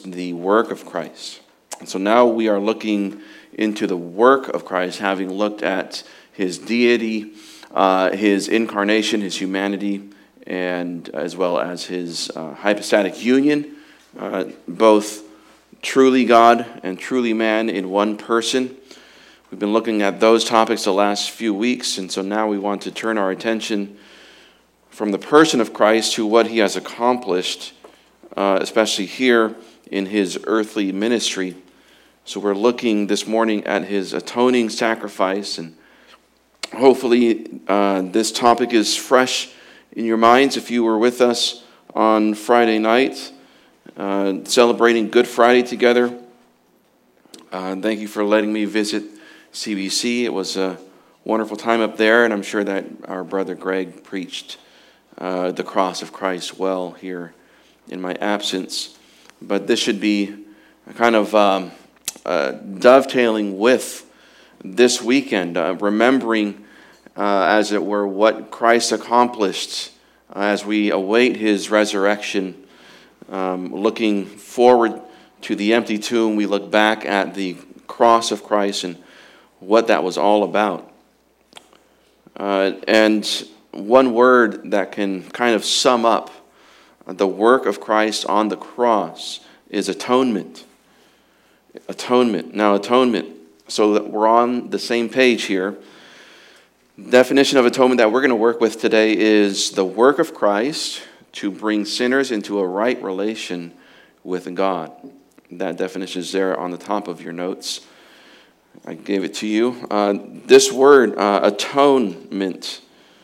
the work of Christ. And so now we are looking into the work of Christ, having looked at his deity, his incarnation, his humanity, and as well as his hypostatic union, both truly God and truly man in one person. We've been looking at those topics the last few weeks, and so now we want to turn our attention from the person of Christ to what he has accomplished, especially here in his earthly ministry. So we're looking this morning at his atoning sacrifice, and hopefully this topic is fresh in your minds if you were with us on Friday night, celebrating Good Friday together. Thank you for letting me visit CBC. It was a wonderful time up there, and I'm sure that our brother Greg preached the cross of Christ well here in my absence. But this should be kind of dovetailing with this weekend, remembering, as it were, what Christ accomplished as we await his resurrection. Looking forward to the empty tomb, we look back at the cross of Christ and what that was all about. And one word that can kind of sum up the work of Christ on the cross is atonement. Atonement. Now, atonement, so that we're on the same page here. Definition of atonement that we're going to work with today is the work of Christ to bring sinners into a right relation with God. That definition is there on the top of your notes. I gave it to you. This word, atonement,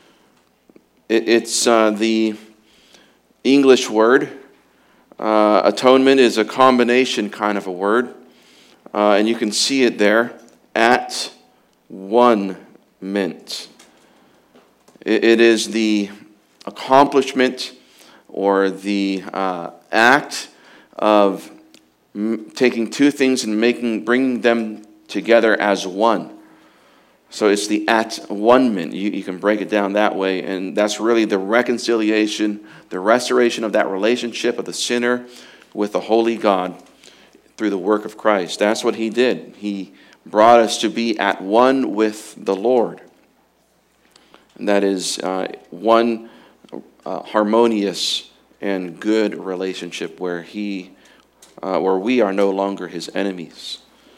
it's the English word. Atonement is a combination kind of a word. And you can see it there, at one meant. It is the accomplishment or the act of taking two things and bringing them together as one. So it's the at one meant. You can break it down that way, and that's really the reconciliation, the restoration of that relationship of the sinner with the holy God through the work of Christ. That's what he did. He brought us to be at one with the Lord. And that is one harmonious and good relationship where we are no longer his enemies.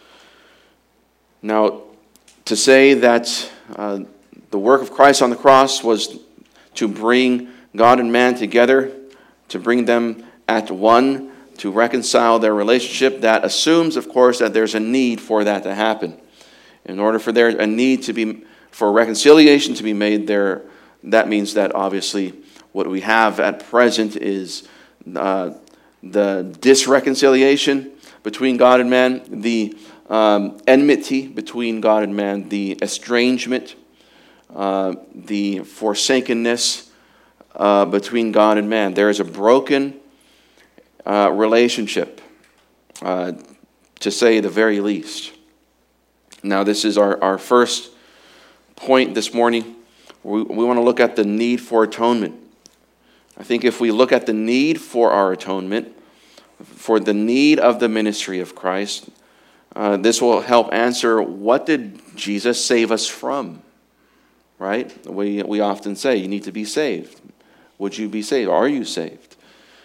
Now, to say that the work of Christ on the cross was to bring God and man together, to bring them at one, to reconcile their relationship, that assumes, of course, that there's a need for that to happen. In order for there a need to be, for reconciliation to be made there, that means that obviously what we have at present is the disreconciliation between God and man, the enmity between God and man, the estrangement, the forsakenness between God and man. There is a broken relationship, to say the very least. Now, this is our first point this morning. We want to look at the need for atonement. I think if we look at the need for our atonement, for the need of the ministry of Christ, this will help answer, what did Jesus save us from? Right? We often say, you need to be saved. Would you be saved? Are you saved?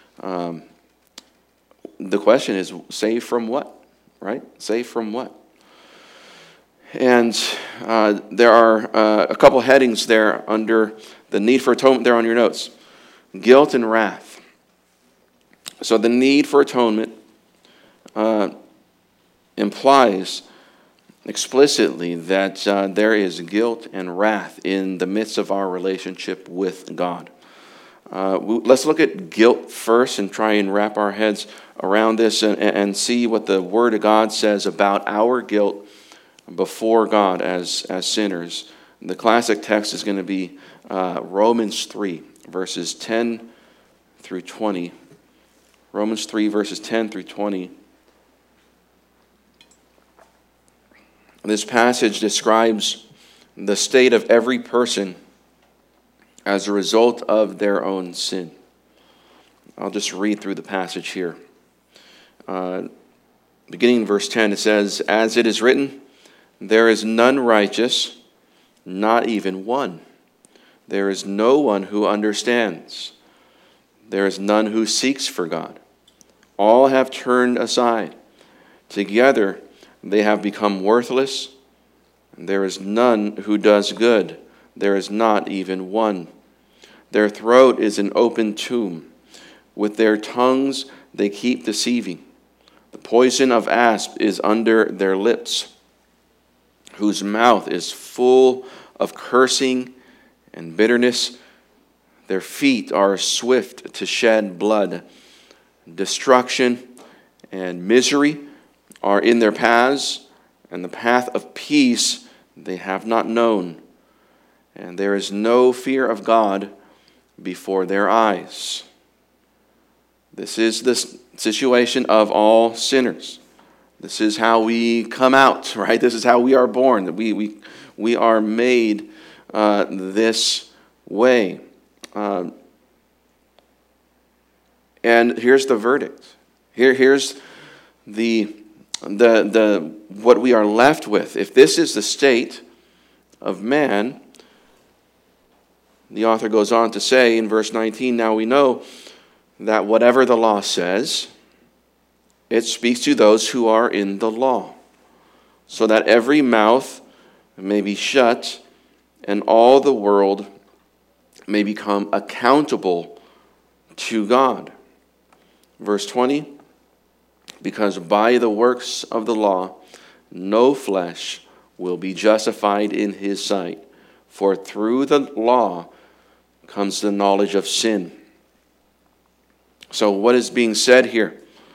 The question is, saved from what? Right? Saved from what? And there are a couple headings there under the need for atonement there on your notes. Guilt and wrath. So the need for atonement implies explicitly that there is guilt and wrath in the midst of our relationship with God. Let's look at guilt first and try and wrap our heads around this and see what the Word of God says about our guilt before God as sinners. The classic text is going to be Romans 3, verses 10 through 20. Romans 3, verses 10 through 20. This passage describes the state of every person as a result of their own sin. I'll just read through the passage here. Beginning in verse 10, it says, "As it is written, there is none righteous, not even one. There is no one who understands. There is none who seeks for God. All have turned aside. Together they have become worthless. There is none who does good. There is not even one. Their throat is an open tomb. With their tongues they keep deceiving. The poison of asp is under their lips, whose mouth is full of cursing and bitterness. Their feet are swift to shed blood. Destruction and misery are in their paths, and the path of peace they have not known. And there is no fear of God before their eyes." This is the situation of all sinners. This is how we come out, right? This is how we are born. We are made this way. And here's the verdict. Here's the what we are left with. If this is the state of man, the author goes on to say in verse 19, "Now we know that whatever the law says, it speaks to those who are in the law, so that every mouth may be shut and all the world may become accountable to God." Verse 20, "Because by the works of the law no flesh will be justified in his sight, for through the law comes the knowledge of sin." So what is being said here?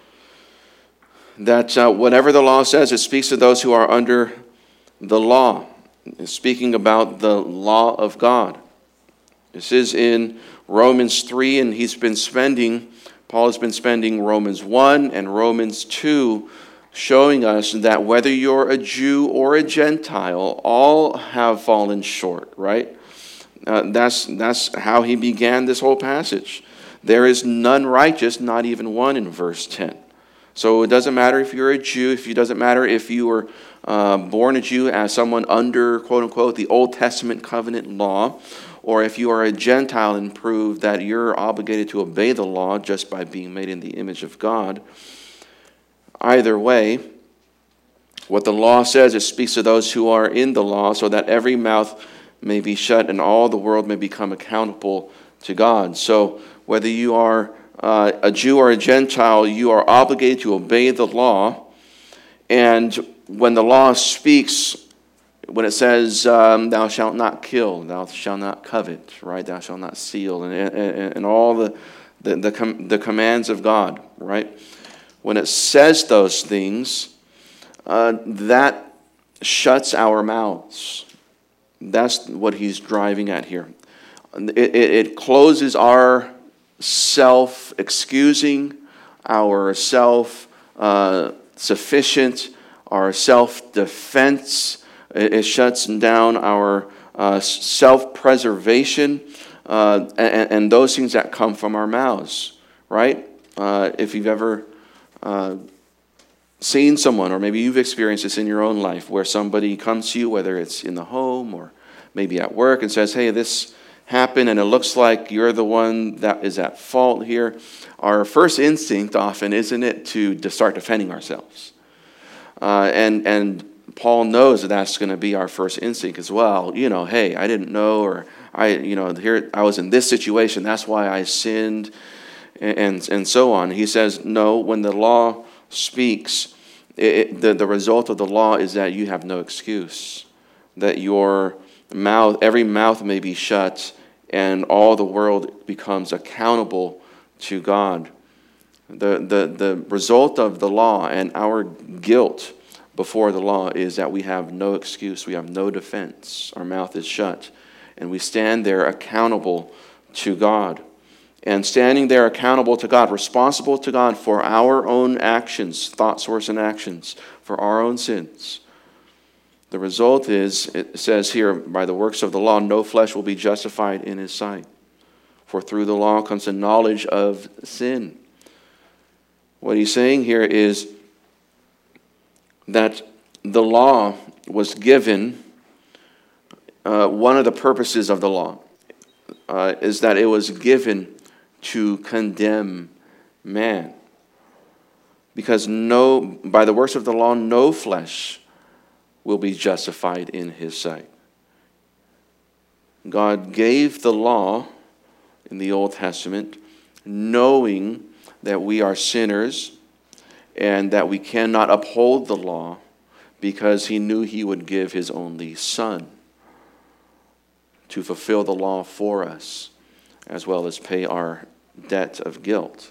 That whatever the law says, it speaks to those who are under the law. It's speaking about the law of God. This is in Romans 3, and Paul has been spending Romans 1 and Romans 2 showing us that whether you're a Jew or a Gentile, all have fallen short, right? That's how he began this whole passage. There is none righteous, not even one, in verse 10. So it doesn't matter if you're a Jew, it doesn't matter if you were born a Jew as someone under, quote unquote, the Old Testament covenant law, or if you are a Gentile and prove that you're obligated to obey the law just by being made in the image of God. Either way, what the law says, it speaks to those who are in the law, so that every mouth may be shut and all the world may become accountable to God. So whether you are a Jew or a Gentile, you are obligated to obey the law. And when the law speaks, when it says, "Thou shalt not kill, thou shalt not covet," right? "Thou shalt not steal," and all the commands of God, right? When it says those things, that shuts our mouths. That's what he's driving at here. It closes our self-excusing, our self-sufficient, our self-defense. It shuts down our self-preservation and those things that come from our mouths, right? If you've ever seen someone, or maybe you've experienced this in your own life, where somebody comes to you, whether it's in the home or maybe at work, and says, "Hey, this happened, and it looks like you're the one that is at fault here." Our first instinct often, isn't it, to start defending ourselves? And Paul knows that that's going to be our first instinct as well. Hey, I didn't know, or here I was in this situation, that's why I sinned, and so on. He says, no, when the law speaks, the result of the law is that you have no excuse, that your mouth, every mouth may be shut, and all the world becomes accountable to God. The result of the law and our guilt before the law is that we have no excuse, we have no defense. Our mouth is shut, and we stand there accountable to God. And standing there accountable to God, responsible to God for our own actions, thoughts, words, and actions, for our own sins. The result is, it says here, by the works of the law, no flesh will be justified in his sight. For through the law comes the knowledge of sin. What he's saying here is that the law was given, one of the purposes of the law is that it was given to condemn man. Because by the works of the law, no flesh will be justified in his sight. God gave the law in the Old Testament, knowing that we are sinners and that we cannot uphold the law, because he knew he would give his only Son to fulfill the law for us, as well as pay our debt of guilt.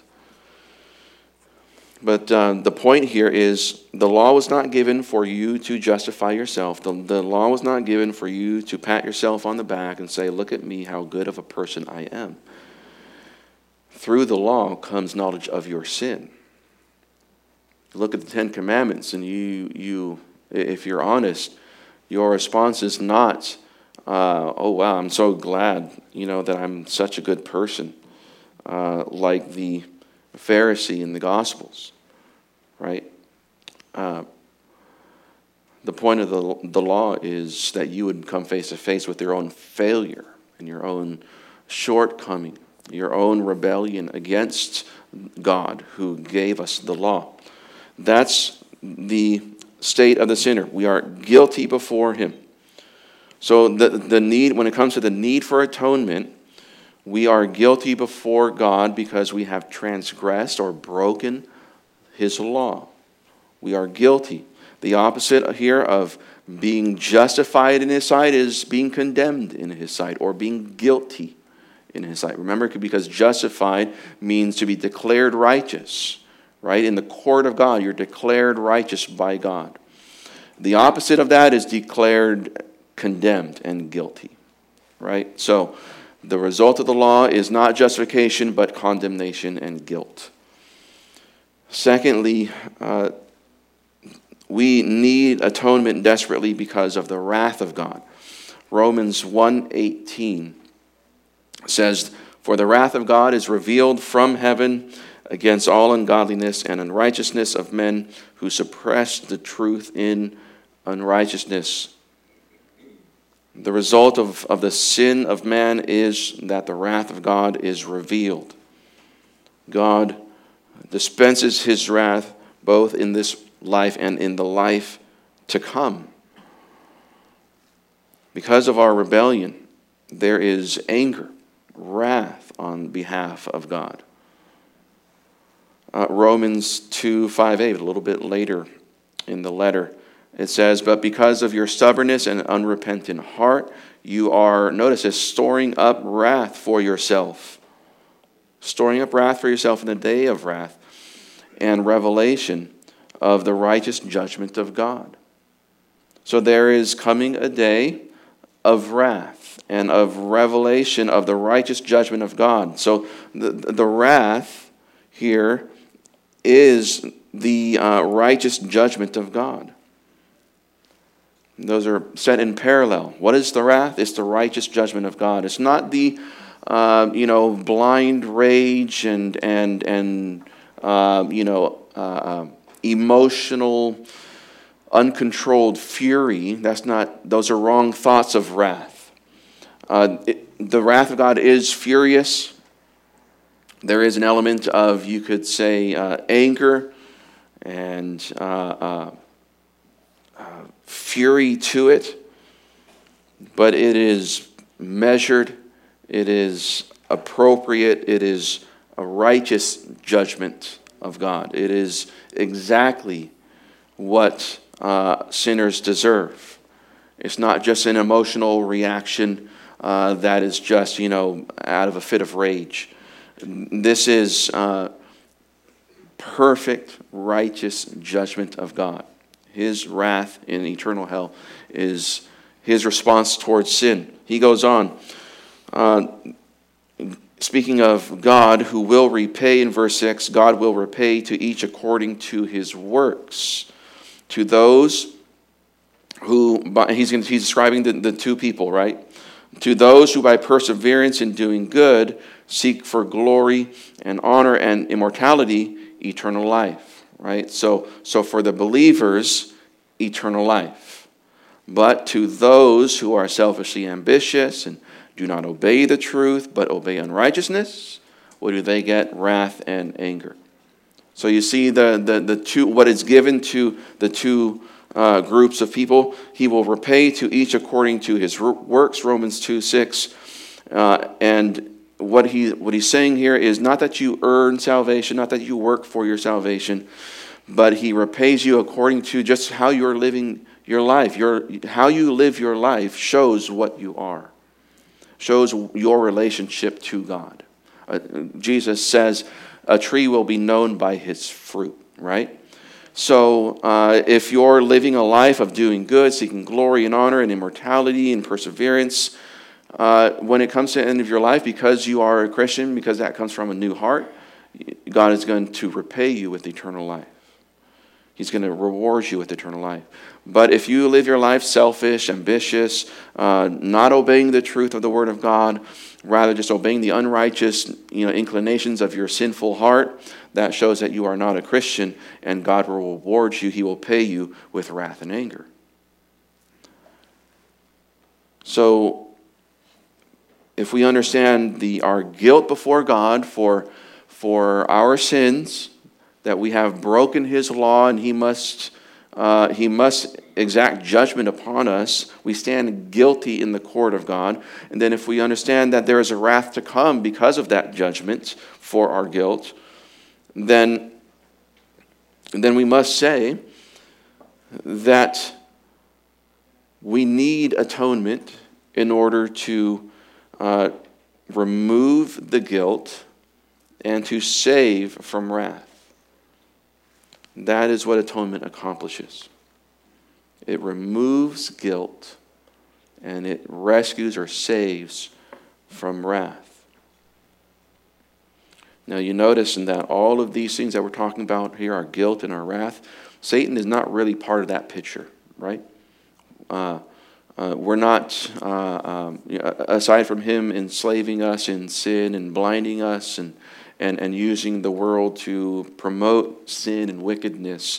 But the point here is, the law was not given for you to justify yourself. The law was not given for you to pat yourself on the back and say, look at me, how good of a person I am. Through the law comes knowledge of your sin. Look at the Ten Commandments, and you, if you're honest, your response is not, oh wow, I'm so glad, that I'm such a good person, like the Pharisee in the Gospels, right? The point of the law is that you would come face to face with your own failure and your own shortcoming, your own rebellion against God who gave us the law. That's the state of the sinner. We are guilty before him. So the need, when it comes to the need for atonement, we are guilty before God because we have transgressed or broken his law. We are guilty. The opposite here of being justified in his sight is being condemned in his sight, or being guilty in his sight. Remember, because justified means to be declared righteous, right? In the court of God, you're declared righteous by God. The opposite of that is declared condemned and guilty, right? So the result of the law is not justification, but condemnation and guilt. Secondly, we need atonement desperately because of the wrath of God. Romans 1:18 says, "For the wrath of God is revealed from heaven against all ungodliness and unrighteousness of men who suppress the truth in unrighteousness." The result of the sin of man is that the wrath of God is revealed. God dispenses his wrath both in this life and in the life to come. Because of our rebellion, there is anger, wrath on behalf of God. Romans 2:5-8, a little bit later in the letter, it says, "But because of your stubbornness and unrepentant heart, you are," notice this, "storing up wrath for yourself." Storing up wrath for yourself in the day of wrath and revelation of the righteous judgment of God. So there is coming a day of wrath and of revelation of the righteous judgment of God. So the wrath here is the righteous judgment of God. Those are set in parallel. What is the wrath? It's the righteous judgment of God. It's not the blind rage and emotional, uncontrolled fury. Those are wrong thoughts of wrath. The wrath of God is furious. There is an element of, you could say, anger and fury to it, but it is measured, it is appropriate, it is a righteous judgment of God. It is exactly what sinners deserve. It's not just an emotional reaction that is just, out of a fit of rage. This is perfect, righteous judgment of God. His wrath in eternal hell is his response towards sin. He goes on, speaking of God who will repay, in verse 6, God will repay to each according to his works. To those who, he's describing the two people, right? To those who by perseverance in doing good seek for glory and honor and immortality, eternal life, right? So for the believers, eternal life. But to those who are selfishly ambitious and do not obey the truth, but obey unrighteousness, what do they get? Wrath and anger. So you see the two, what is given to the two groups of people. He will repay to each according to his works, Romans 2:6. And what he's saying here is not that you earn salvation, not that you work for your salvation, but he repays you according to just how you're living your life. How you live your life shows what you are, shows your relationship to God. Jesus says a tree will be known by its fruit, right? So if you're living a life of doing good, seeking glory and honor and immortality and perseverance, when it comes to the end of your life, because you are a Christian, because that comes from a new heart, God is going to repay you with eternal life. He's going to reward you with eternal life. But if you live your life selfish, ambitious, not obeying the truth of the Word of God, rather just obeying the unrighteous inclinations of your sinful heart, that shows that you are not a Christian, and God will reward you. He will pay you with wrath and anger. So if we understand our guilt before God for our sins, that we have broken His law and He must exact judgment upon us, we stand guilty in the court of God. And then if we understand that there is a wrath to come because of that judgment for our guilt, then we must say that we need atonement in order to remove the guilt and to save from wrath. That is what atonement accomplishes. It removes guilt and it rescues or saves from wrath. Now you notice in that all of these things that we're talking about here, our guilt and our wrath, Satan is not really part of that picture, right? We're not, aside from him enslaving us in sin and blinding us and using the world to promote sin and wickedness,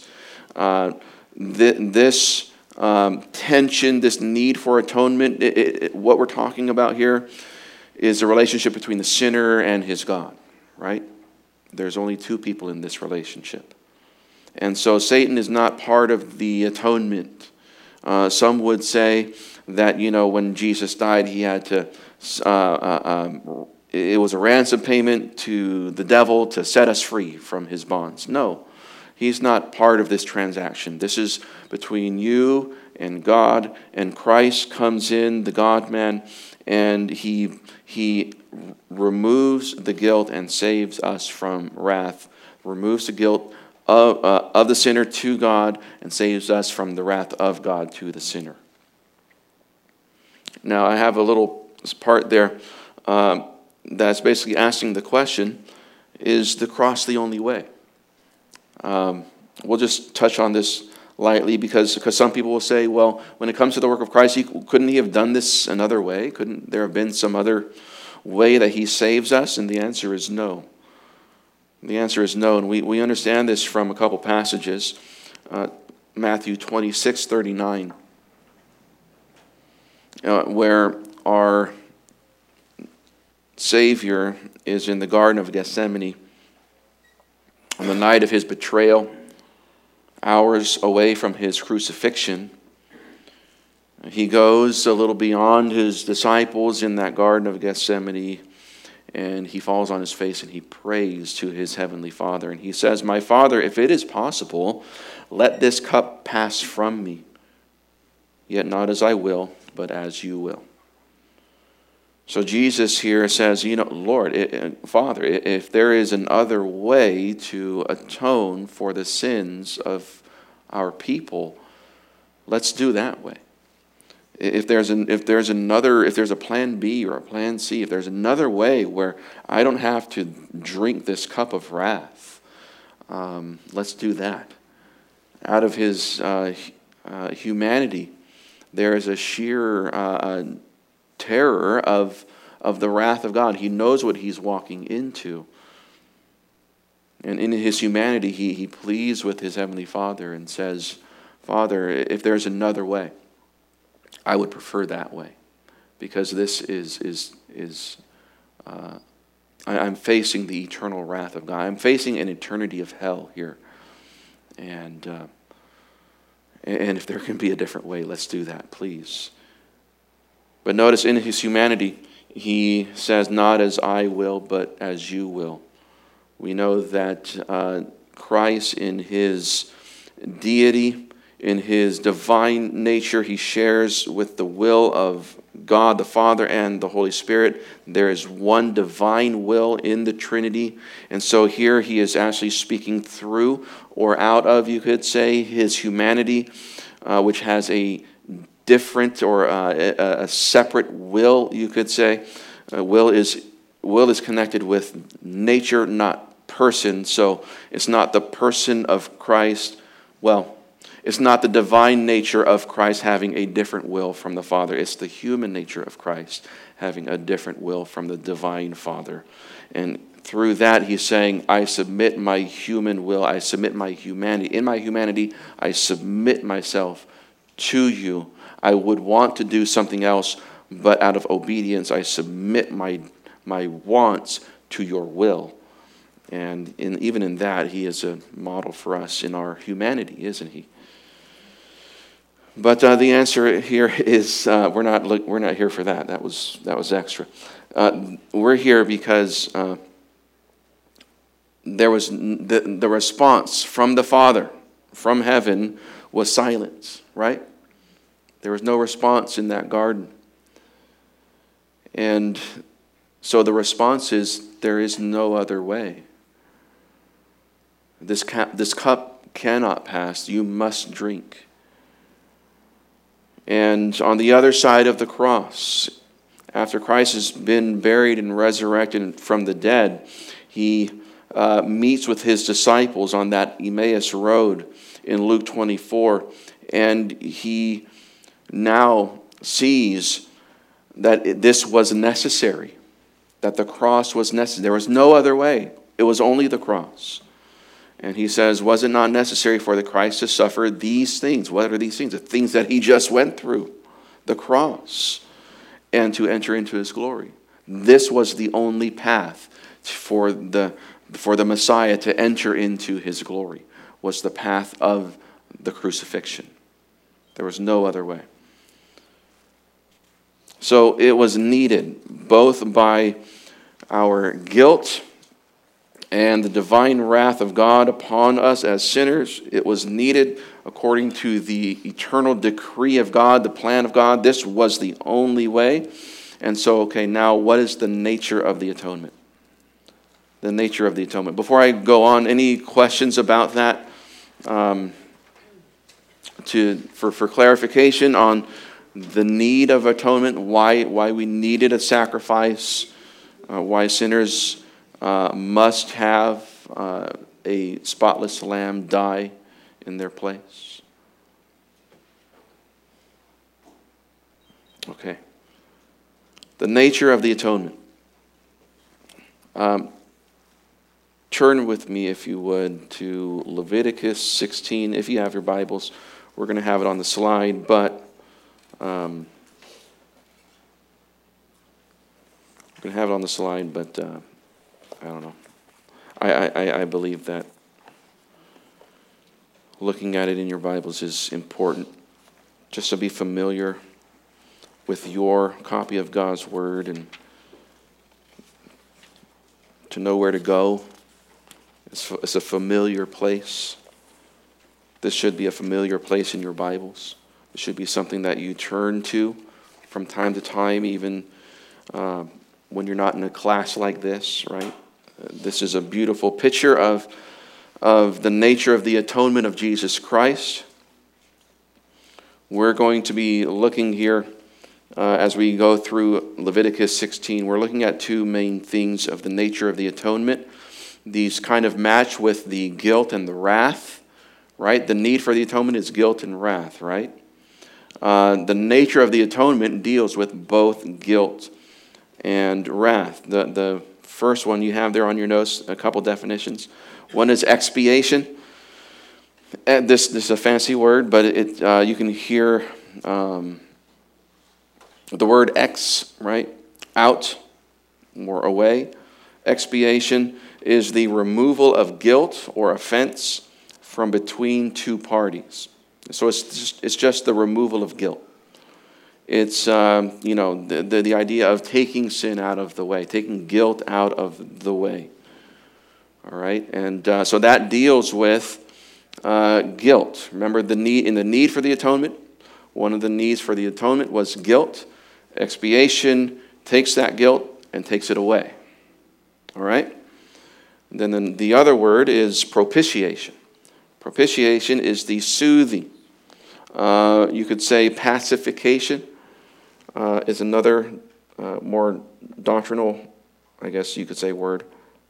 this tension, this need for atonement, what we're talking about here is the relationship between the sinner and his God, right? There's only two people in this relationship. And so Satan is not part of the atonement. Some would say that, when Jesus died, he had to, it was a ransom payment to the devil to set us free from his bonds. No, he's not part of this transaction. This is between you and God, and Christ comes in, the God-man, and he removes the guilt and saves us from wrath, removes the guilt of the sinner to God, and saves us from the wrath of God to the sinner. Now, I have a little part there that's basically asking the question, is the cross the only way? We'll just touch on this lightly because some people will say, well, when it comes to the work of Christ, couldn't he have done this another way? Couldn't there have been some other way that he saves us? And the answer is no. The answer is no, and we understand this from a couple passages. Matthew 26:39, where our Savior is in the Garden of Gethsemane on the night of his betrayal, hours away from his crucifixion. He goes a little beyond his disciples in that Garden of Gethsemane, and he falls on his face and he prays to his heavenly Father. And he says, "My Father, if it is possible, let this cup pass from me. Yet not as I will, but as you will." So Jesus here says, Lord, Father, if there is another way to atone for the sins of our people, let's do that way. If there's a plan B or a plan C, if there's another way where I don't have to drink this cup of wrath, let's do that. Out of his humanity, there is a sheer terror of the wrath of God. He knows what he's walking into. And in his humanity, he pleads with his heavenly Father and says, Father, if there's another way, I would prefer that way. Because this I'm facing the eternal wrath of God. I'm facing an eternity of hell here. And if there can be a different way, let's do that, please. But notice in his humanity, he says, not as I will, but as you will. We know that Christ in his deity, in his divine nature, he shares with the will of God the Father and the Holy Spirit. There is one divine will in the Trinity. And so here he is actually speaking through or out of, you could say, his humanity, which has a different or a separate will, you could say. Will is connected with nature, not person. So it's not the person of Christ. Well, it's not the divine nature of Christ having a different will from the Father. It's the human nature of Christ having a different will from the divine Father. And through that, he's saying, I submit my human will. I submit my humanity. In my humanity, I submit myself to you. I would want to do something else, but out of obedience, I submit my wants to your will. And even in that, he is a model for us in our humanity, isn't he? But the answer here is we're not here for that. That was extra. We're here because there was the response from the Father, from heaven, was silence. Right? There was no response in that garden, and so the response is there is no other way. This cup cannot pass. You must drink. And on the other side of the cross, after Christ has been buried and resurrected from the dead, he meets with his disciples on that Emmaus road in Luke 24, and he now sees that this was necessary, that the cross was necessary. There was no other way. It was only the cross. And he says, was it not necessary for the Christ to suffer these things? What are these things? The things that he just went through, the cross, and to enter into his glory. This was the only path for the Messiah to enter into his glory, was the path of the crucifixion. There was no other way. So it was needed both by our guilt and the divine wrath of God upon us as sinners. It was needed according to the eternal decree of God, the plan of God. This was the only way. And so, now what is the nature of the atonement? The nature of the atonement. Before I go on, any questions about that? For clarification on the need of atonement, why we needed a sacrifice, why sinners must have a spotless lamb die in their place. Okay. The nature of the atonement. Turn with me, if you would, to Leviticus 16. If you have your Bibles, we're going to have it on the slide, but I don't know. I believe that looking at it in your Bibles is important, just to be familiar with your copy of God's Word and to know where to go. It's a familiar place. This should be a familiar place in your Bibles. It should be something that you turn to from time to time, even when you're not in a class like this, right? This is a beautiful picture of the nature of the atonement of Jesus Christ. We're going to be looking here as we go through Leviticus 16. We're looking at two main things of the nature of the atonement. These kind of match with the guilt and the wrath, right? The need for the atonement is guilt and wrath, right? The nature of the atonement deals with both guilt and wrath. The first one you have there on your notes, a couple definitions. One is expiation. And this is a fancy word, but you can hear the word ex, right? Out or away. Expiation is the removal of guilt or offense from between two parties. So it's just the removal of guilt. It's the idea of taking sin out of the way, taking guilt out of the way. All right, and so that deals with guilt. Remember the need for the atonement. One of the needs for the atonement was guilt. Expiation takes that guilt and takes it away. All right. And then the other word is propitiation. Propitiation is the soothing. You could say pacification is another more doctrinal, I guess you could say, word.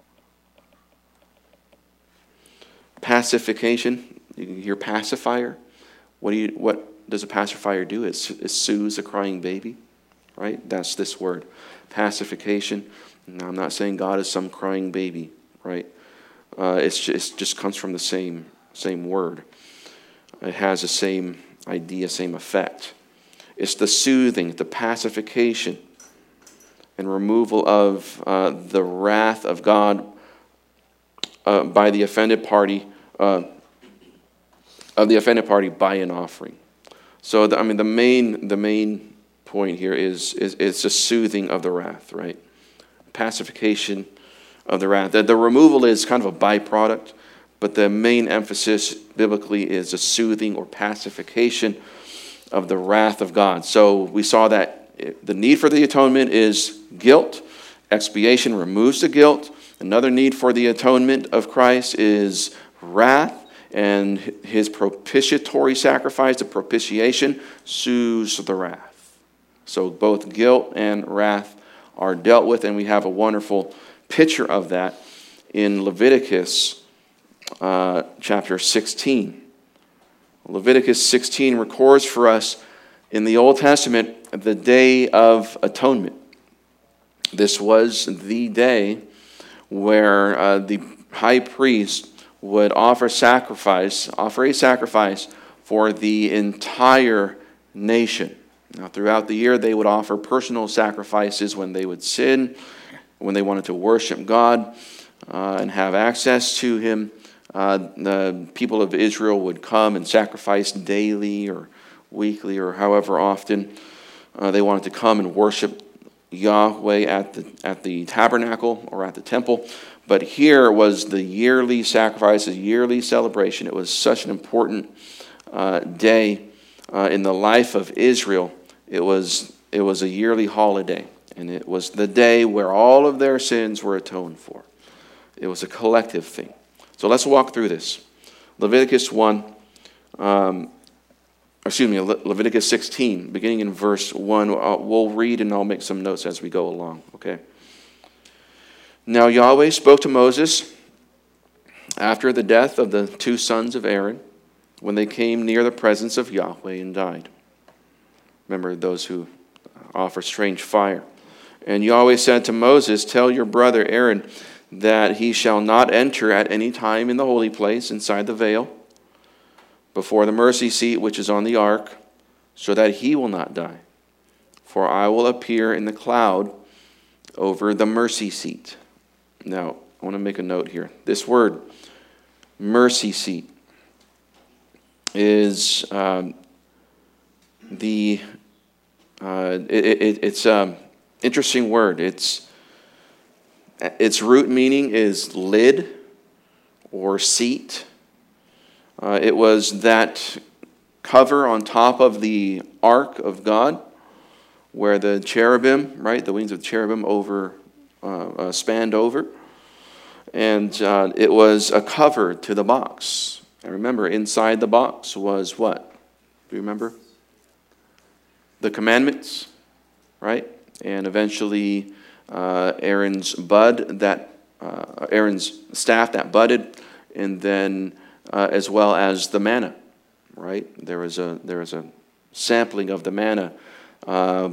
Pacification. You can hear pacifier. What does a pacifier do? It soothes a crying baby, right? That's this word, pacification. Now, I'm not saying God is some crying baby, right? It just comes from the same word. It has the same idea, same effect. It's the soothing, the pacification, and removal of the wrath of God by the offended party, by an offering. So, the main point here is it's the soothing of the wrath, right? Pacification of the wrath. The removal is kind of a byproduct, but the main emphasis biblically is the soothing or pacification of the wrath of God. So we saw that the need for the atonement is guilt. Expiation removes the guilt. Another need for the atonement of Christ is wrath, and his propitiatory sacrifice, the propitiation, soothes the wrath. So both guilt and wrath are dealt with, and we have a wonderful picture of that in Leviticus chapter 16. Leviticus 16 records for us in the Old Testament the Day of Atonement. This was the day where the high priest would offer a sacrifice for the entire nation. Now, throughout the year, they would offer personal sacrifices when they would sin, when they wanted to worship God and have access to Him. The people of Israel would come and sacrifice daily or weekly or however often they wanted to come and worship Yahweh at the tabernacle or at the temple. But here was the yearly sacrifice, a yearly celebration. It was such an important day in the life of Israel. It was a yearly holiday, and it was the day where all of their sins were atoned for. It was a collective thing. So let's walk through this. Leviticus 16, beginning in verse 1. We'll read and I'll make some notes as we go along, okay? Now Yahweh spoke to Moses after the death of the two sons of Aaron, when they came near the presence of Yahweh and died. Remember those who offer strange fire. And Yahweh said to Moses, "Tell your brother Aaron that he shall not enter at any time in the holy place inside the veil, before the mercy seat which is on the ark, so that he will not die. For I will appear in the cloud over the mercy seat." Now, I want to make a note here. This word, mercy seat, is it's an interesting word. Its root meaning is lid or seat. It was that cover on top of the ark of God, where the cherubim, right, the wings of the cherubim spanned over. And it was a cover to the box. And remember, inside the box was what? Do you remember? The commandments, right? And eventually Aaron's staff that budded, and then as well as the manna, right? There was a sampling of the manna,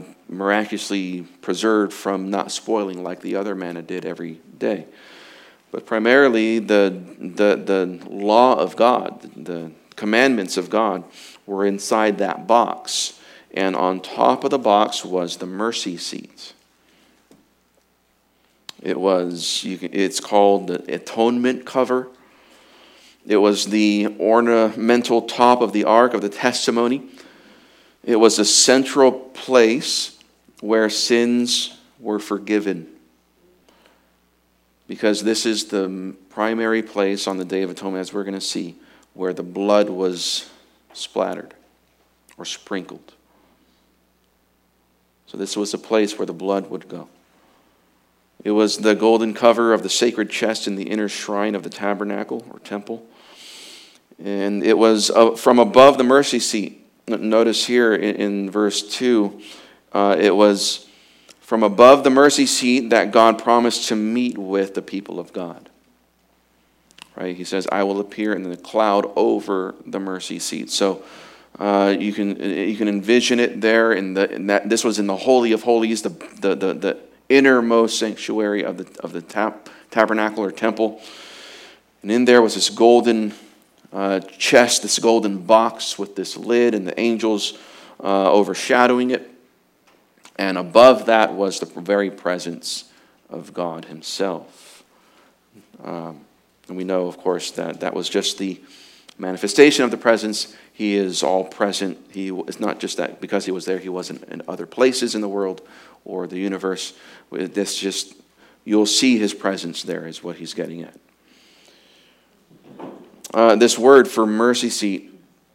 miraculously preserved from not spoiling like the other manna did every day. but primarily the law of God, the commandments of God were inside that box. And on top of the box was the mercy seat. It's called the atonement cover. It was the ornamental top of the Ark of the Testimony. It was a central place where sins were forgiven. Because this is the primary place on the Day of Atonement, as we're going to see, where the blood was splattered or sprinkled. So this was a place where the blood would go. It was the golden cover of the sacred chest in the inner shrine of the tabernacle or temple. And it was from above the mercy seat. Notice here in verse 2, it was from above the mercy seat that God promised to meet with the people of God. Right? He says, I will appear in the cloud over the mercy seat. So you can envision it there in that this was in the Holy of Holies, the innermost sanctuary of the tabernacle or temple. And in there was this golden chest, this golden box with this lid and the angels overshadowing it. And above that was the very presence of God himself. And we know, of course, that was just the manifestation of the presence. He is all present. It's not just that because he was there, he wasn't in other places in the world or the universe. You'll see his presence there is what he's getting at. This word for mercy seat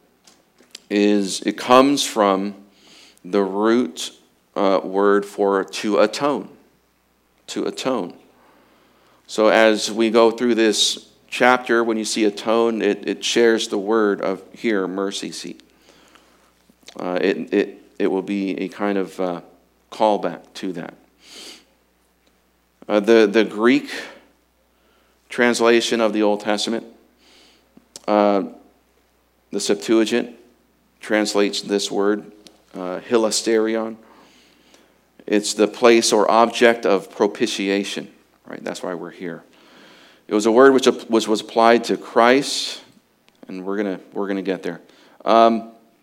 it comes from the root word for to atone. To atone. So as we go through this chapter, when you see atone, it shares the word of here, mercy seat. It will be a kind of callback to that. The Greek translation of the Old Testament, the Septuagint translates this word, hilasterion. It's the place or object of propitiation. Right? That's why we're here. It was a word which was applied to Christ, and we're gonna get there. Let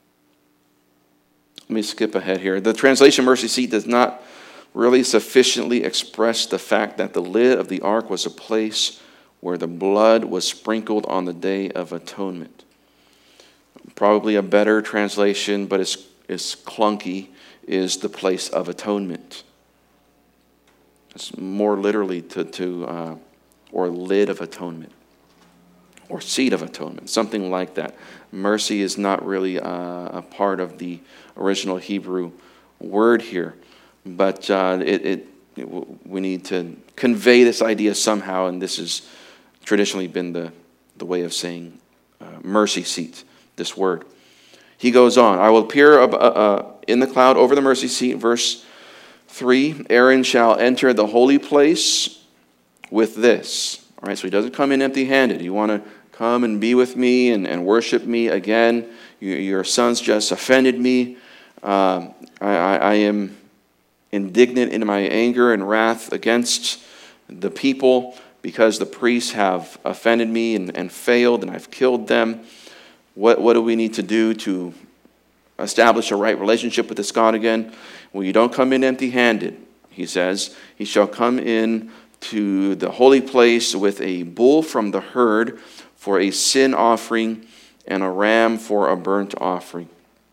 me skip ahead here. The translation mercy seat does not really sufficiently express the fact that the lid of the ark was a place where the blood was sprinkled on the Day of Atonement. Probably a better translation, but it's clunky, is the place of atonement. It's more literally or lid of atonement, or seat of atonement, something like that. Mercy is not really a part of the original Hebrew word here, but we need to convey this idea somehow, and this has traditionally been the way of saying mercy seat, this word. He goes on, I will appear in the cloud over the mercy seat, verse 3, Aaron shall enter the holy place with this. All right, so he doesn't come in empty-handed. You want to come and be with me and worship me again. Your sons just offended me. I am indignant in my anger and wrath against the people because the priests have offended me and failed, and I've killed them. What do we need to do to establish a right relationship with this God again? Well, you don't come in empty-handed, he says. He shall come in to the holy place with a bull from the herd for a sin offering and a ram for a burnt offering.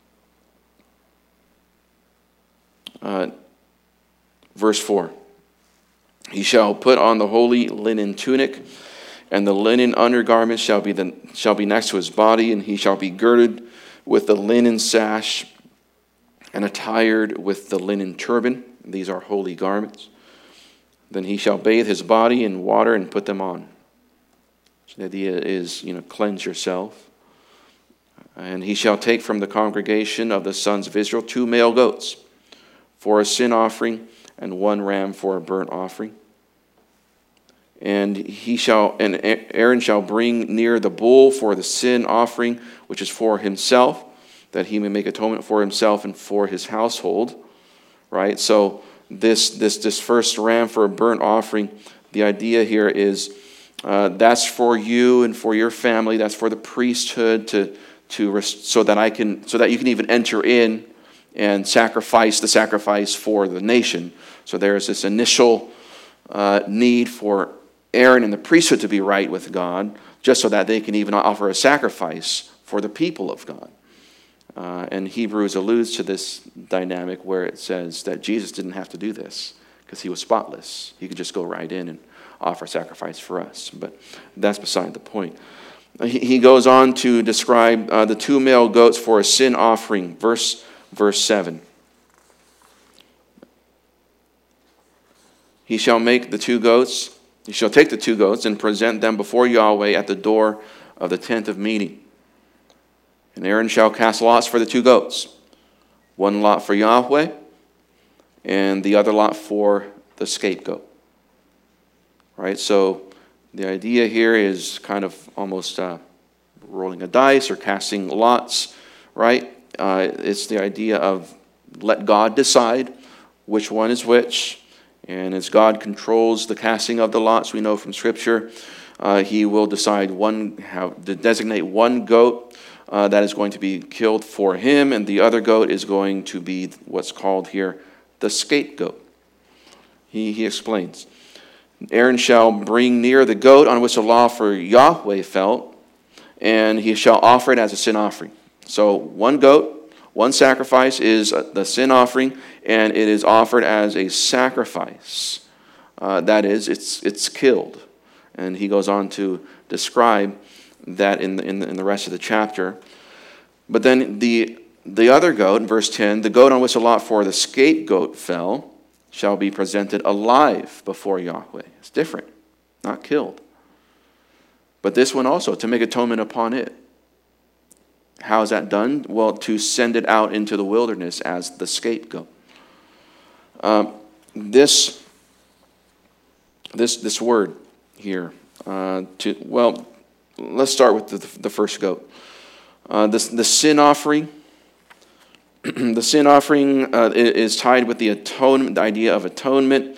Verse 4. He shall put on the holy linen tunic, and the linen undergarment shall be next to his body, and he shall be girded with the linen sash and attired with the linen turban. These are holy garments. Then he shall bathe his body in water and put them on. So the idea is, cleanse yourself. And he shall take from the congregation of the sons of Israel 2 male goats for a sin offering and 1 ram for a burnt offering. And Aaron shall bring near the bull for the sin offering, which is for himself, that he may make atonement for himself and for his household. Right? So this first ram for a burnt offering, the idea here is That's for you and for your family. That's for the priesthood so that you can even enter in and sacrifice the sacrifice for the nation. So there's this initial need for Aaron and the priesthood to be right with God, just so that they can even offer a sacrifice for the people of God. And Hebrews alludes to this dynamic where it says that Jesus didn't have to do this because he was spotless. He could just go right in and offer sacrifice for us. But that's beside the point. He goes on to describe the 2 male goats for a sin offering. Verse 7. He shall take the 2 goats and present them before Yahweh at the door of the tent of meeting. And Aaron shall cast lots for the 2 goats. 1 lot for Yahweh, and the other lot for the scapegoat. Right? So the idea here is kind of almost rolling a dice or casting lots. Right? It's the idea of let God decide which one is which. And as God controls the casting of the lots, we know from Scripture, he will decide to designate 1 goat that is going to be killed for him, and the other goat is going to be what's called here the scapegoat. He explains, Aaron shall bring near the goat on which the law for Yahweh fell, and he shall offer it as a sin offering. So 1 goat, 1 sacrifice is the sin offering, and it is offered as a sacrifice. That is, it's killed. And he goes on to describe that in the rest of the chapter. But then the other goat, in verse 10, the goat on which the lot for the scapegoat fell shall be presented alive before Yahweh. It's different, not killed. But this one also, to make atonement upon it. How is that done? Well, to send it out into the wilderness as the scapegoat. This word here. Let's start with the first goat. The sin offering. The sin offering is tied with the atonement, the idea of atonement.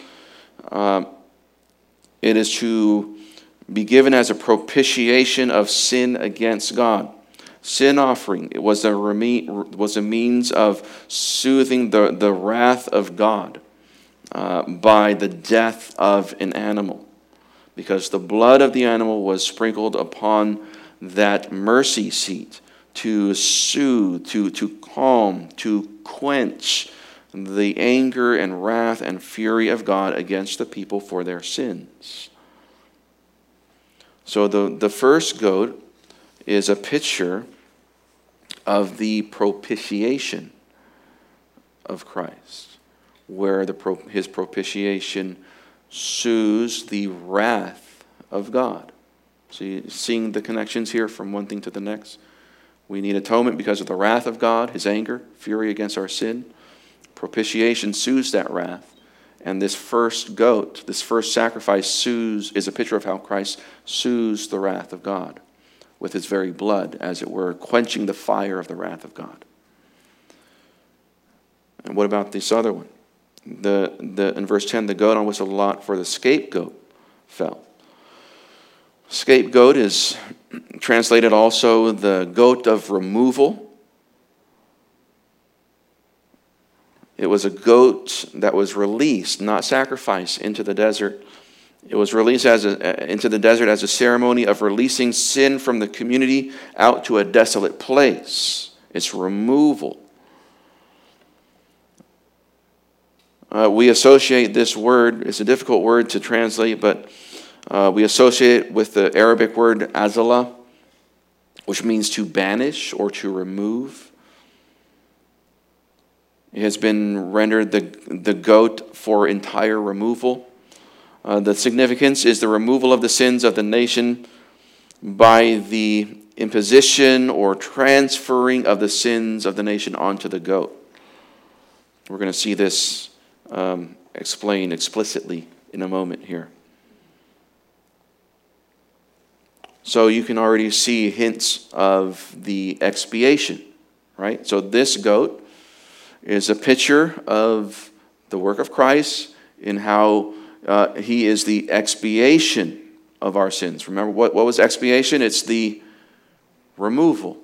It is to be given as a propitiation of sin against God. Sin offering, it was a means of soothing the wrath of God by the death of an animal. Because the blood of the animal was sprinkled upon that mercy seat to soothe, to calm, to quench the anger and wrath and fury of God against the people for their sins. So the first goat is a picture of the propitiation of Christ, where his propitiation soothes the wrath of God. So you're seeing the connections here from one thing to the next. We need atonement because of the wrath of God, his anger, fury against our sin. Propitiation soothes that wrath. And this first goat, this first sacrifice is a picture of how Christ soothes the wrath of God with his very blood, as it were, quenching the fire of the wrath of God. And what about this other one? In verse 10, the goat on which the lot for the scapegoat fell. Scapegoat is translated also the goat of removal. It was a goat that was released, not sacrificed, into the desert. It was released into the desert as a ceremony of releasing sin from the community out to a desolate place. It's removal. We associate this word, it's a difficult word to translate, but we associate it with the Arabic word azala, which means to banish or to remove. It has been rendered the goat for entire removal. The significance is the removal of the sins of the nation by the imposition or transferring of the sins of the nation onto the goat. We're going to see this explained explicitly in a moment here. So you can already see hints of the expiation, right? So this goat is a picture of the work of Christ in how he is the expiation of our sins. Remember, what was expiation? It's the removal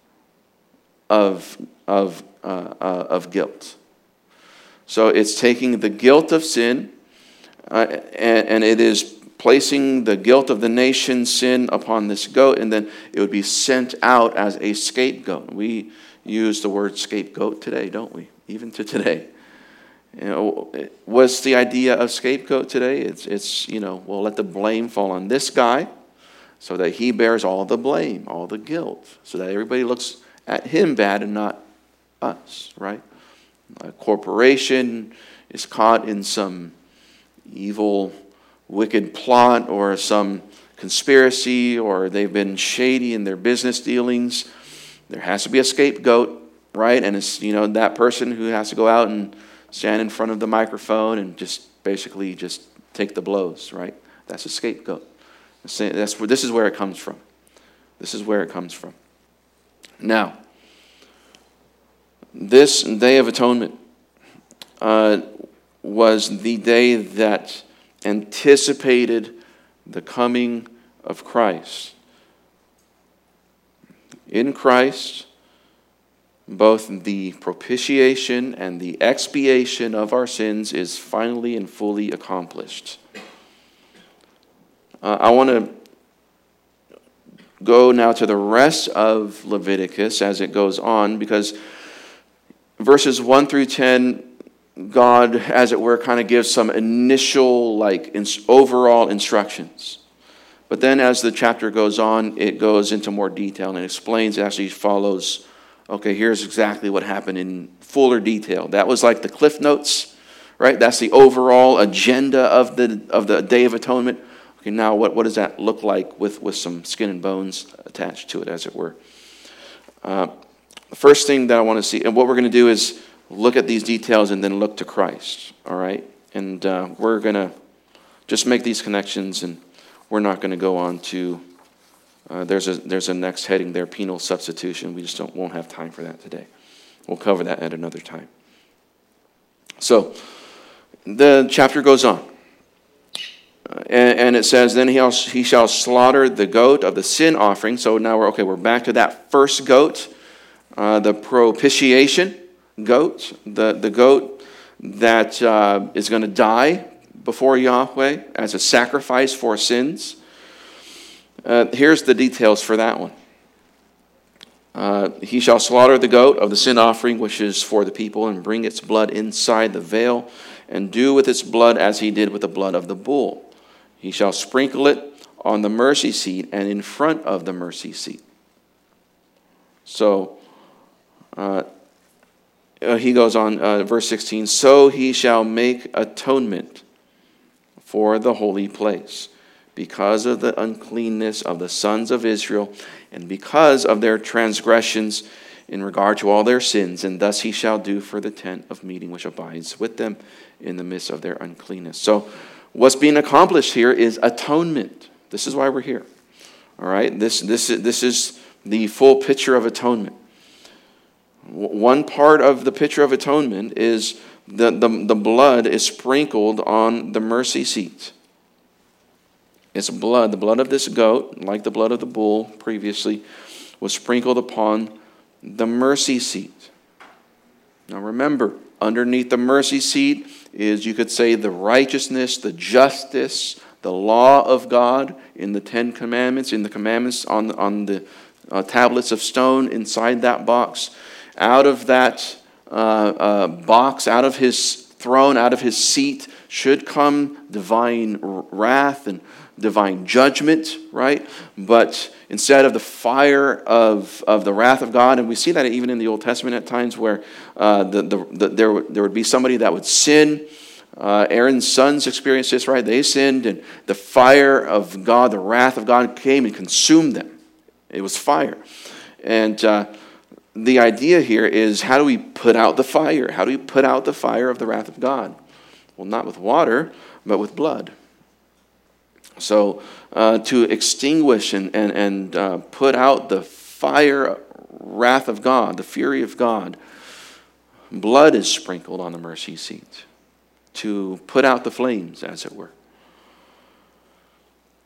of guilt. So it's taking the guilt of sin, and it is placing the guilt of the nation's sin upon this goat, and then it would be sent out as a scapegoat. We use the word scapegoat today, don't we? Even to today. What's the idea of scapegoat today? It's we'll let the blame fall on this guy so that he bears all the blame, all the guilt, so that everybody looks at him bad and not us, right? A corporation is caught in some evil, wicked plot or some conspiracy, or they've been shady in their business dealings. There has to be a scapegoat, right? And it's that person who has to go out and stand in front of the microphone and just basically just take the blows, right? That's a scapegoat. This is where it comes from. This is where it comes from. Now, this Day of Atonement was the day that anticipated the coming of Christ. In Christ, both the propitiation and the expiation of our sins is finally and fully accomplished. I want to go now to the rest of Leviticus as it goes on, because verses 1 through 10, God, as it were, kind of gives some initial, overall instructions. But then as the chapter goes on, it goes into more detail and explains, actually follows, okay, here's exactly what happened in fuller detail. That was like the Cliff Notes, right? That's the overall agenda of the Day of Atonement. Okay, now what does that look like with some skin and bones attached to it, as it were? The first thing that I want to see, and what we're going to do is look at these details and then look to Christ, all right? And we're going to just make these connections, and we're not going to go on to, there's a next heading there, penal substitution. We just won't have time for that today. We'll cover that at another time. So, the chapter goes on. And it says, then he shall slaughter the goat of the sin offering. So now we're back to that first goat, the propitiation goat, the goat that is going to die before Yahweh as a sacrifice for sins. Here's the details for that one. He shall slaughter the goat of the sin offering, which is for the people, and bring its blood inside the veil, and do with its blood as he did with the blood of the bull. He shall sprinkle it on the mercy seat and in front of the mercy seat. So, he goes on, verse 16, so he shall make atonement for the holy place, because of the uncleanness of the sons of Israel, and because of their transgressions in regard to all their sins, and thus he shall do for the tent of meeting which abides with them in the midst of their uncleanness. So what's being accomplished here is atonement. This is why we're here. All right? This is the full picture of atonement. One part of the picture of atonement is the blood is sprinkled on the mercy seat. It's blood. The blood of this goat, like the blood of the bull previously, was sprinkled upon the mercy seat. Now remember, underneath the mercy seat is, you could say, the righteousness, the justice, the law of God in the Ten Commandments, in the commandments on the tablets of stone inside that box. Out of that box, out of his throne, out of his seat, should come divine wrath and divine judgment, right? But instead of the fire of the wrath of God, and we see that even in the Old Testament at times, where there would be somebody that would sin. Aaron's sons experienced this, right? They sinned, and the fire of God, the wrath of God, came and consumed them. It was fire. And the idea here is, how do we put out the fire? How do we put out the fire of the wrath of God? Well, not with water, but with blood. So to extinguish and put out the fire, wrath of God, the fury of God, blood is sprinkled on the mercy seat to put out the flames, as it were.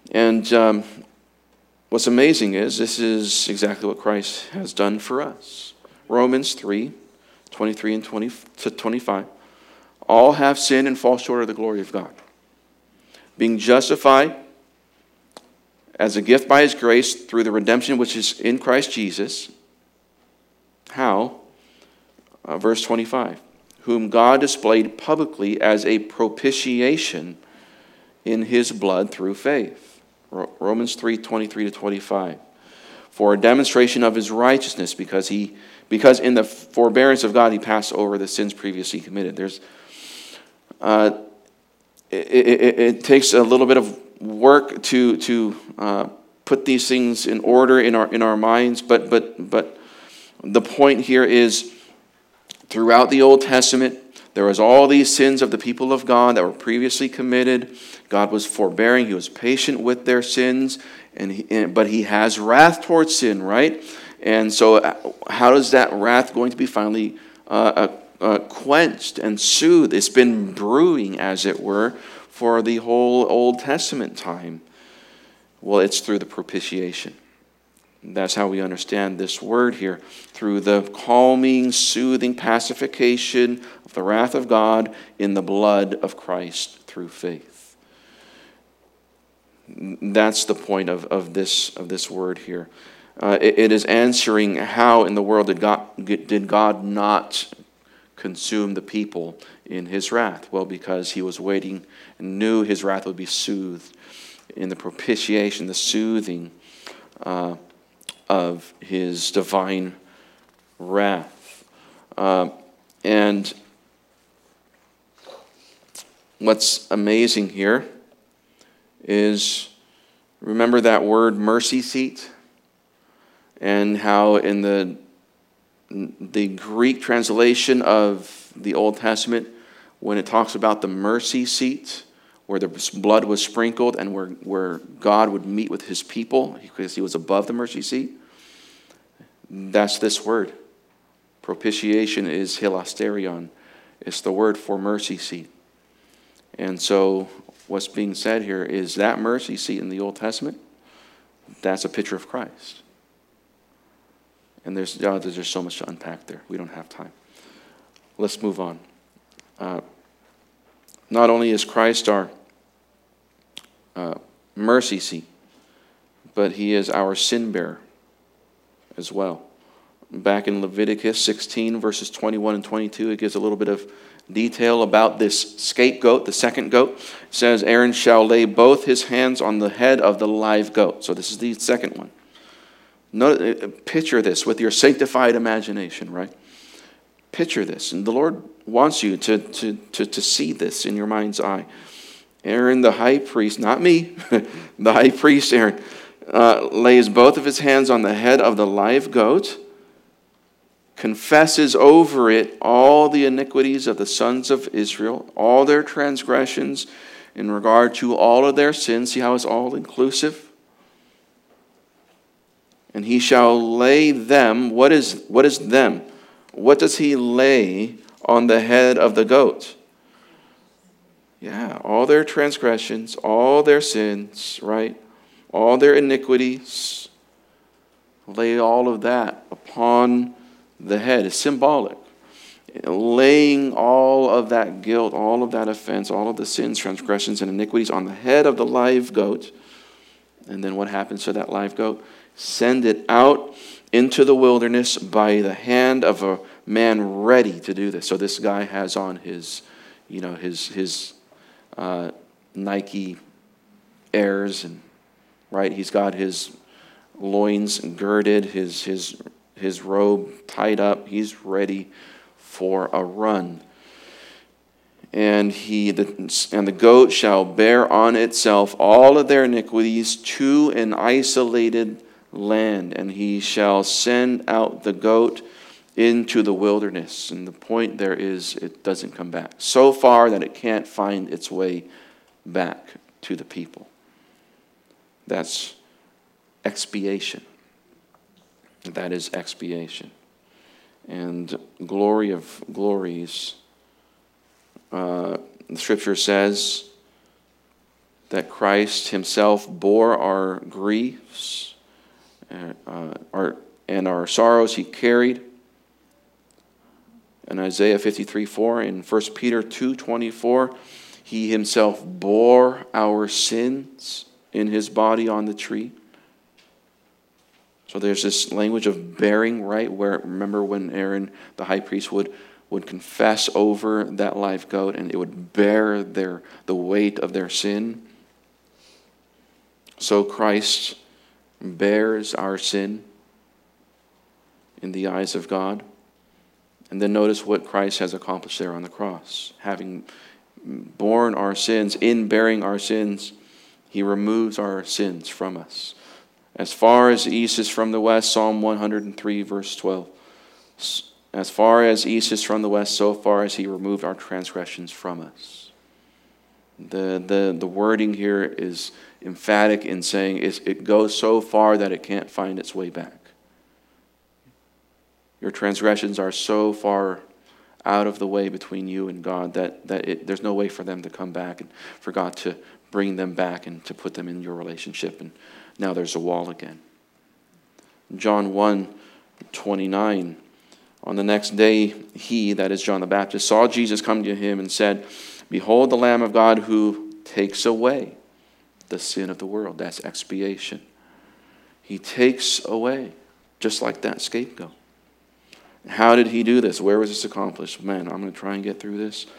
And what's amazing is this is exactly what Christ has done for us. Romans 3:23 and 20 to 25. All have sinned and fall short of the glory of God. Being justified as a gift by his grace through the redemption which is in Christ Jesus. How? Verse 25. Whom God displayed publicly as a propitiation in his blood through faith. Romans 3:23 to 25. For a demonstration of his righteousness, because in the forbearance of God he passed over the sins previously committed. It takes a little bit of work to put these things in order in our minds, but the point here is throughout the Old Testament there was all these sins of the people of God that were previously committed. God was forbearing, he was patient with their sins, but he has wrath towards sin, right? And so how is that wrath going to be finally quenched and soothed? It's been brewing, as it were, for the whole Old Testament time. Well, it's through the propitiation. That's how we understand this word here, through the calming, soothing pacification of the wrath of God in the blood of Christ through faith. That's the point of this word here. It is answering how in the world did God not consume the people in his wrath? Well, because he was waiting and knew his wrath would be soothed in the propitiation, the soothing of his divine wrath. And what's amazing here is, remember that word mercy seat? And how in the Greek translation of the Old Testament, when it talks about the mercy seat, where the blood was sprinkled and where God would meet with his people because he was above the mercy seat, that's this word. Propitiation is hilasterion. It's the word for mercy seat. And so what's being said here is that mercy seat in the Old Testament, that's a picture of Christ. And there's so much to unpack there. We don't have time. Let's move on. Not only is Christ our mercy seat, but he is our sin bearer as well. Back in Leviticus 16, verses 21 and 22, it gives a little bit of detail about this scapegoat, the second goat. It says, Aaron shall lay both his hands on the head of the live goat. So this is the second one. Picture this with your sanctified imagination, right? Picture this. And the Lord wants you to see this in your mind's eye. Aaron, the high priest, not me, the high priest Aaron, lays both of his hands on the head of the live goat, confesses over it all the iniquities of the sons of Israel, all their transgressions in regard to all of their sins. See how it's all inclusive? And he shall lay them. What is them? What does he lay on the head of the goat? Yeah, all their transgressions, all their sins, right? All their iniquities. Lay all of that upon the head. It's symbolic. Laying all of that guilt, all of that offense, all of the sins, transgressions, and iniquities on the head of the live goat. And then what happens to that live goat? Send it out into the wilderness by the hand of a man ready to do this. So this guy has on his Nike Airs, and right, he's got his loins girded, his robe tied up. He's ready for a run. And the goat shall bear on itself all of their iniquities to an isolated land, and he shall send out the goat into the wilderness. And the point there is, it doesn't come back. So far that it can't find its way back to the people. That's expiation. That is expiation. And glory of glories, the scripture says, that Christ himself bore our griefs and our sorrows he carried. In Isaiah 53:4, in 1 Peter 2:24, he himself bore our sins in his body on the tree. So there's this language of bearing, right? Where, remember when Aaron, the high priest, would confess over that live goat, and it would bear the weight of their sin. So Christ bears our sin in the eyes of God. And then notice what Christ has accomplished there on the cross. Having borne our sins, in bearing our sins, he removes our sins from us. As far as the east is from the west, Psalm 103, verse 12. As far as east is from the west, so far as he removed our transgressions from us. The wording here is emphatic in saying it goes so far that it can't find its way back. Your transgressions are so far out of the way between you and God that there's no way for them to come back and for God to bring them back and to put them in your relationship. And now there's a wall again. John 1:29. On the next day, he, that is John the Baptist, saw Jesus come to him and said, "Behold the Lamb of God who takes away the sin of the world." That's expiation. He takes away, just like that scapegoat. How did he do this? Where was this accomplished? Man, I'm going to try and get through this.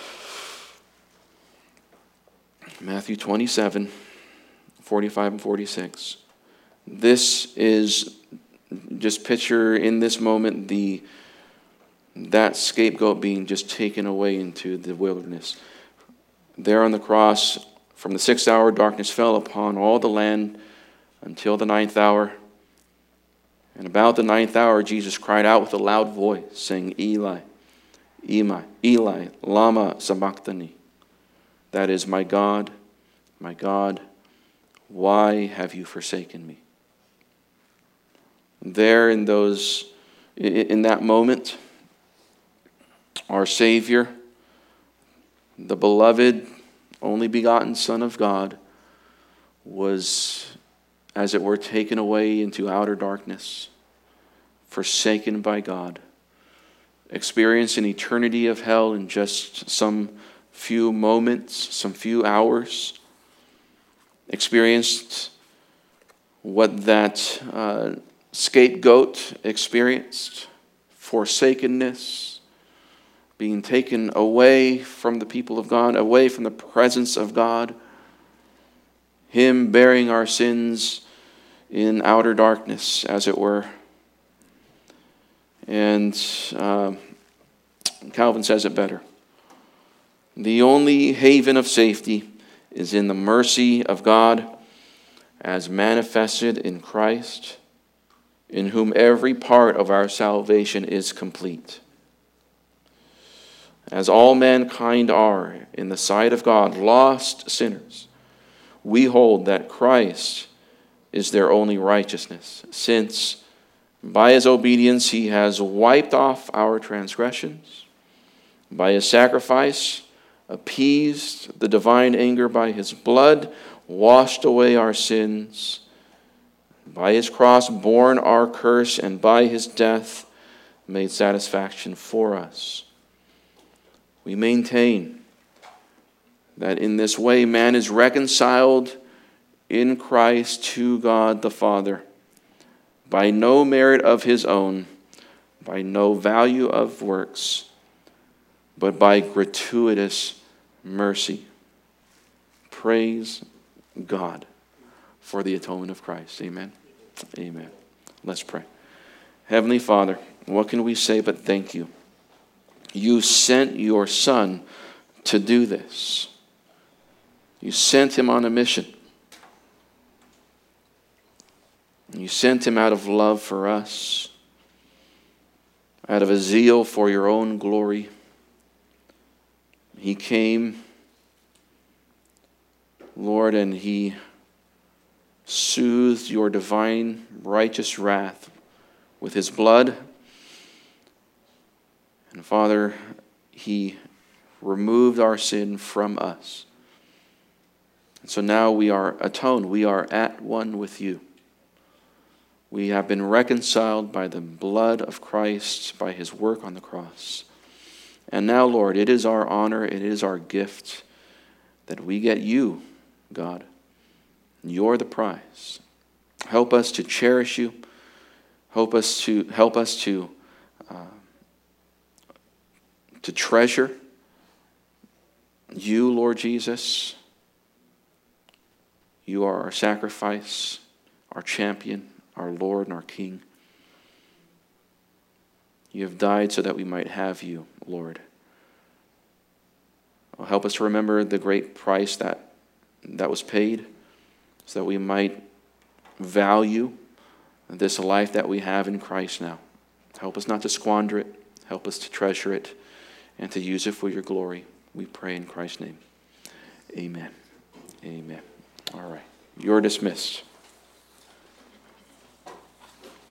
Matthew 27, 45 and 46. This is, just picture in this moment that scapegoat being just taken away into the wilderness. There on the cross, from the 6th hour, darkness fell upon all the land until the 9th hour. And about the 9th hour, Jesus cried out with a loud voice, saying, "Eli, Eli, lama sabachthani?" That is, my God, why have you forsaken me? There in that moment, our Savior, the beloved, only begotten Son of God, was, as it were, taken away into outer darkness, forsaken by God, experienced an eternity of hell in just some few moments, some few hours, experienced what that scapegoat experienced, forsakenness, being taken away from the people of God, away from the presence of God, him bearing our sins in outer darkness, as it were. And Calvin says it better. The only haven of safety is in the mercy of God as manifested in Christ, in whom every part of our salvation is complete. As all mankind are, in the sight of God, lost sinners, we hold that Christ is their only righteousness, since by his obedience he has wiped off our transgressions. By his sacrifice, appeased the divine anger by his blood, washed away our sins. By his cross, borne our curse, and by his death, made satisfaction for us. We maintain that in this way man is reconciled in Christ to God the Father, by no merit of his own, by no value of works, but by gratuitous mercy. Praise God for the atonement of Christ. Amen. Amen. Let's pray. Heavenly Father, what can we say but thank you? You sent your Son to do this. You sent him on a mission. You sent him out of love for us, out of a zeal for your own glory. He came, Lord, and he soothed your divine righteous wrath with his blood. And Father, he removed our sin from us. So now we are atoned. We are at one with you. We have been reconciled by the blood of Christ, by his work on the cross. And now, Lord, it is our honor, it is our gift that we get you, God. You're the prize. Help us to cherish you. Help us to treasure you, Lord Jesus. You are our sacrifice, our champion, our Lord and our King. You have died so that we might have you, Lord. Help us to remember the great price that was paid, so that we might value this life that we have in Christ now. Help us not to squander it. Help us to treasure it and to use it for your glory. We pray in Christ's name. Amen. Amen. All right. You're dismissed.